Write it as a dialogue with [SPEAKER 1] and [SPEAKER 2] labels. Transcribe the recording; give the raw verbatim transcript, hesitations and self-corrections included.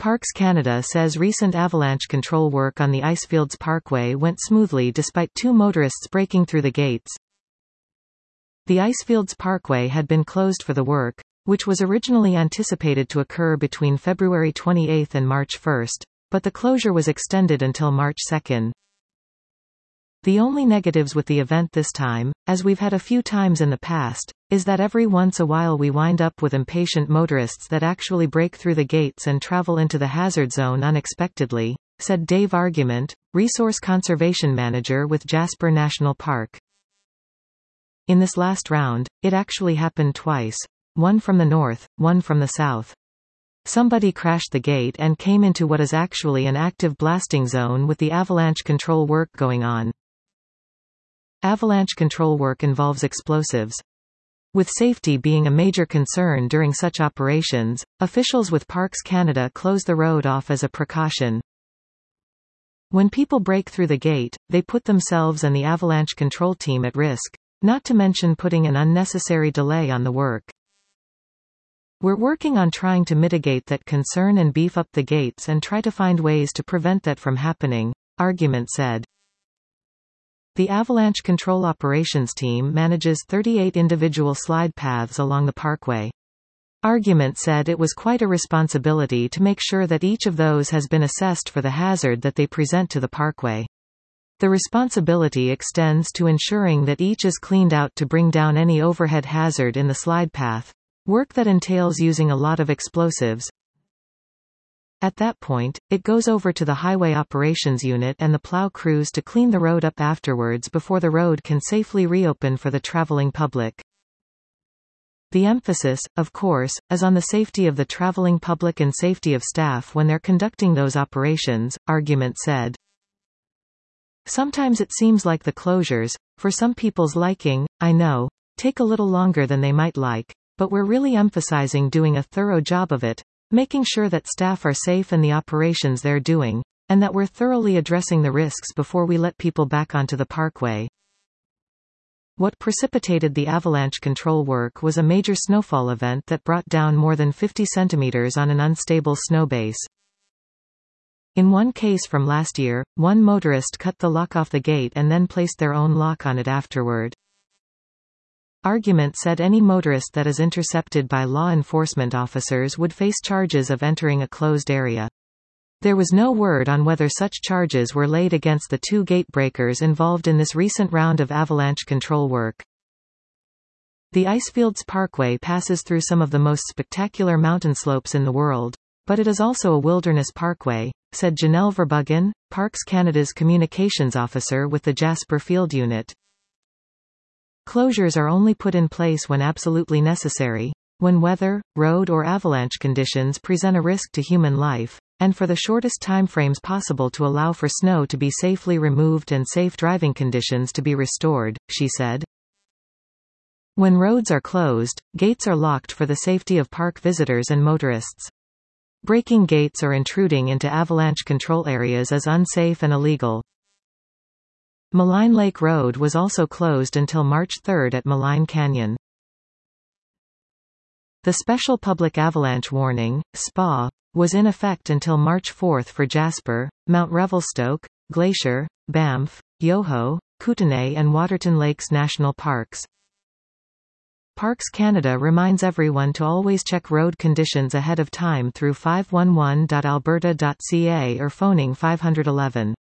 [SPEAKER 1] Parks Canada says recent avalanche control work on the Icefields Parkway went smoothly despite two motorists breaking through the gates. The Icefields Parkway had been closed for the work, which was originally anticipated to occur between February twenty-eighth and March first, but the closure was extended until March second. The only negatives with the event this time, as we've had a few times in the past, is that every once a while we wind up with impatient motorists that actually break through the gates and travel into the hazard zone unexpectedly, said Dave Argument, Resource Conservation Manager with Jasper National Park. In this last round, it actually happened twice. One from the north, one from the south. Somebody crashed the gate and came into what is actually an active blasting zone with the avalanche control work going on. Avalanche control work involves explosives. With safety being a major concern during such operations, officials with Parks Canada close the road off as a precaution. When people break through the gate, they put themselves and the avalanche control team at risk, not to mention putting an unnecessary delay on the work. We're working on trying to mitigate that concern and beef up the gates and try to find ways to prevent that from happening, Argument said. The Avalanche Control Operations Team manages thirty-eight individual slide paths along the parkway. Argument said it was quite a responsibility to make sure that each of those has been assessed for the hazard that they present to the parkway. The responsibility extends to ensuring that each is cleaned out to bring down any overhead hazard in the slide path, work that entails using a lot of explosives. At that point, it goes over to the Highway Operations Unit and the plow crews to clean the road up afterwards before the road can safely reopen for the traveling public. The emphasis, of course, is on the safety of the traveling public and safety of staff when they're conducting those operations, Argument said. Sometimes it seems like the closures, for some people's liking, I know, take a little longer than they might like, but we're really emphasizing doing a thorough job of it, making sure that staff are safe in the operations they're doing, and that we're thoroughly addressing the risks before we let people back onto the parkway. What precipitated the avalanche control work was a major snowfall event that brought down more than fifty centimeters on an unstable snow base. In one case from last year, one motorist cut the lock off the gate and then placed their own lock on it afterward. Argument said any motorist that is intercepted by law enforcement officers would face charges of entering a closed area. There was no word on whether such charges were laid against the two gatebreakers involved in this recent round of avalanche control work. The Icefields Parkway passes through some of the most spectacular mountain slopes in the world, but it is also a wilderness parkway, said Janelle Verbugen, Parks Canada's communications officer with the Jasper Field Unit. Closures are only put in place when absolutely necessary, when weather, road or avalanche conditions present a risk to human life, and for the shortest timeframes possible to allow for snow to be safely removed and safe driving conditions to be restored, she said. When roads are closed, gates are locked for the safety of park visitors and motorists. Breaking gates or intruding into avalanche control areas is unsafe and illegal. Malign Lake Road was also closed until March third at Malign Canyon. The Special Public Avalanche Warning, S P A, was in effect until March fourth for Jasper, Mount Revelstoke, Glacier, Banff, Yoho, Kootenay and Waterton Lakes National Parks. Parks Canada reminds everyone to always check road conditions ahead of time through five one one dot alberta dot c a or phoning five one one.